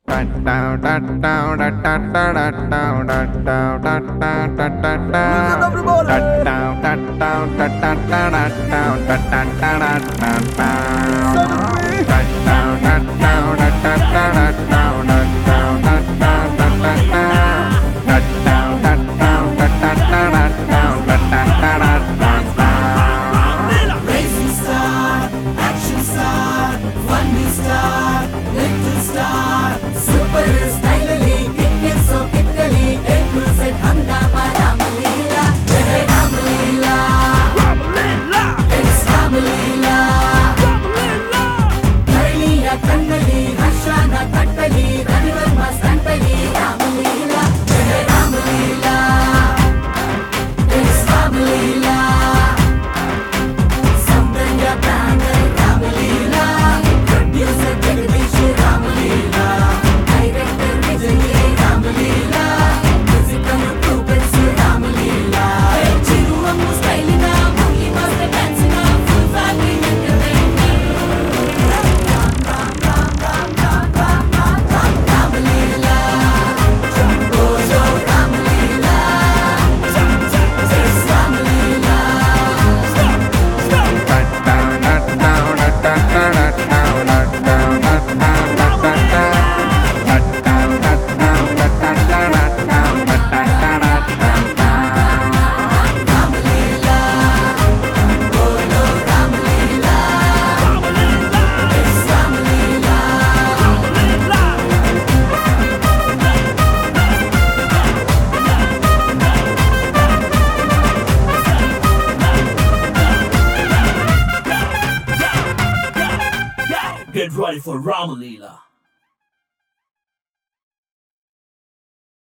Racing star, action star, funny star, little star, super stylely, kick so kickly, A to Z hangama Ramalila, Jai Ramalila, it's Ramalila, Karliya kannali, Harshana kattali, Ravivarma stantali, Ramalila, Jai Ramalila, it's Ramalila. Soundanya banner Ramalila, producer Jagadish Ramalila, director Vijay Ramalila, musical puppets Ramalila. Chiruammu style na, Monkey Master dance na, full family entertainment. Ramalila, Bojo Ramalila, it's Ramalila. Get ready for Ramalila.